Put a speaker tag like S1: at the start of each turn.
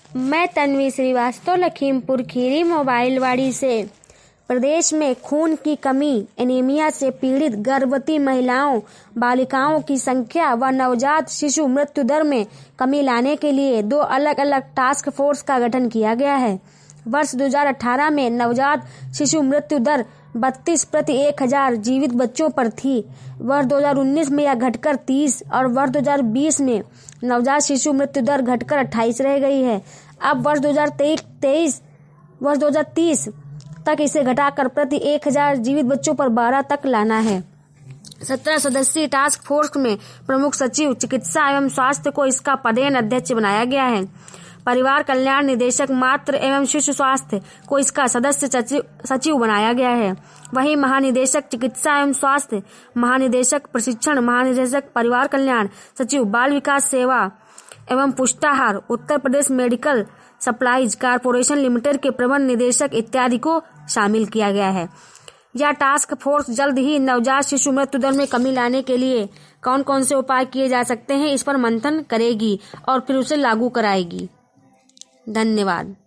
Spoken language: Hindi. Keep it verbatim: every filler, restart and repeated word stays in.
S1: मैं तन्वी श्रीवास्तव लखीमपुर खीरी मोबाइलवाड़ी से। प्रदेश में खून की कमी, एनीमिया से पीड़ित गर्भवती महिलाओं, बालिकाओं की संख्या व नवजात शिशु मृत्यु दर में कमी लाने के लिए दो अलग अलग टास्क फोर्स का गठन किया गया है। वर्ष दो हज़ार अठारह में नवजात शिशु मृत्यु दर बत्तीस प्रति एक हजार जीवित बच्चों पर थी। वर्ष दो हज़ार उन्नीस में यह घटकर तीस और वर्ष दो हज़ार बीस में नवजात शिशु मृत्यु दर घटकर अट्ठाईस रह गई है। अब वर्ष दो हज़ार तेईस वर्ष दो हज़ार तीस तक इसे घटाकर प्रति एक हजार जीवित बच्चों पर बारह तक लाना है। सत्रह सदस्यीय टास्क फोर्स में प्रमुख सचिव चिकित्सा एवं स्वास्थ्य को इसका पदेन अध्यक्ष बनाया गया है। परिवार कल्याण निदेशक मातृ एवं शिशु स्वास्थ्य को इसका सदस्य सचिव सचिव बनाया गया है। वहीं महानिदेशक चिकित्सा एवं स्वास्थ्य, महानिदेशक प्रशिक्षण, महानिदेशक परिवार कल्याण, सचिव बाल विकास सेवा एवं पुष्टाहार, Uttar Pradesh medical supplies corporation limited के प्रबंध निदेशक इत्यादि को शामिल किया गया है। यह टास्क फोर्स जल्द ही नवजात शिशु मृत्यु दर में कमी लाने के लिए कौन कौन से उपाय किए जा सकते हैं इस पर मंथन करेगी और फिर उसे लागू कराएगी। धन्यवाद।